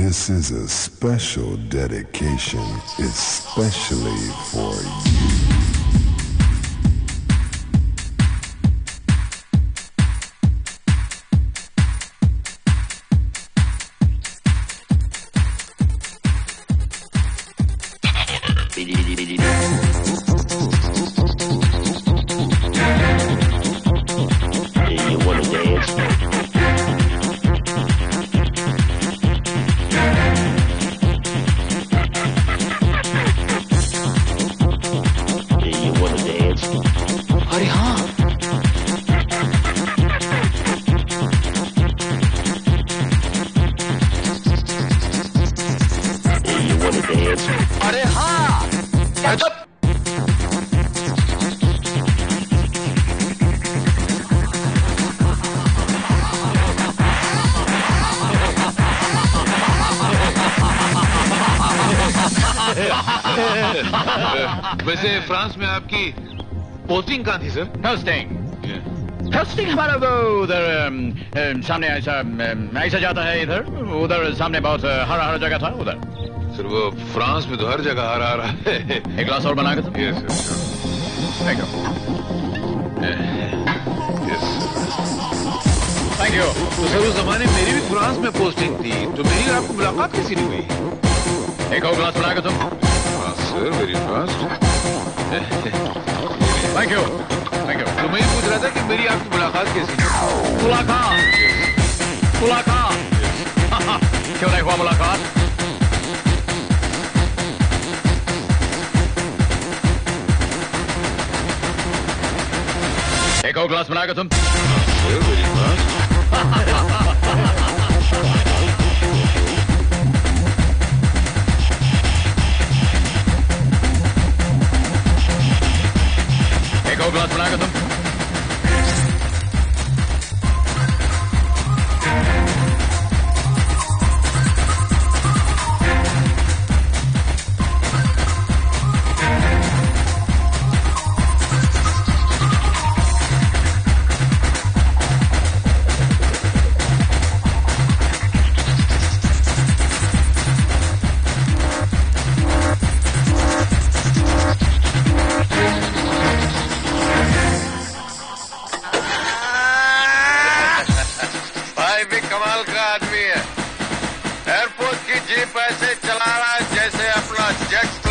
This is a special dedication, especially for you. वैसे France में आपकी पोस्टिंग कहाँ थी सर? पोस्टिंग हमारा वो उधर सामने ऐसा जाता है, इधर उधर सामने बहुत हरा हरा जगह था उधर। सर वो फ्रांस में तो हर जगह हरा हरा है। एक ग्लास और बना के तुम? Yes sir. Thank you. Yes thank you. तो सर उस जमाने मेरी भी फ्रांस में पोस्टिंग थी, तो मेरी आपको मुलाकात कैसी नहीं हुई? एक और ग्लास बना के तुम? Sir very fast. Thank you thank you. तो मैं ये पूछ रहा था कि मेरी आपकी मुलाकात कैसी? मुलाकात क्यों नहीं हुआ मुलाकात? एक और ग्लास बना के तुम? Sir very fast. एक और ग्लास बना के तुम? कमाल का आदमी है। एयरपोर्ट की जीप ऐसे चला रहा है जैसे अपना जेट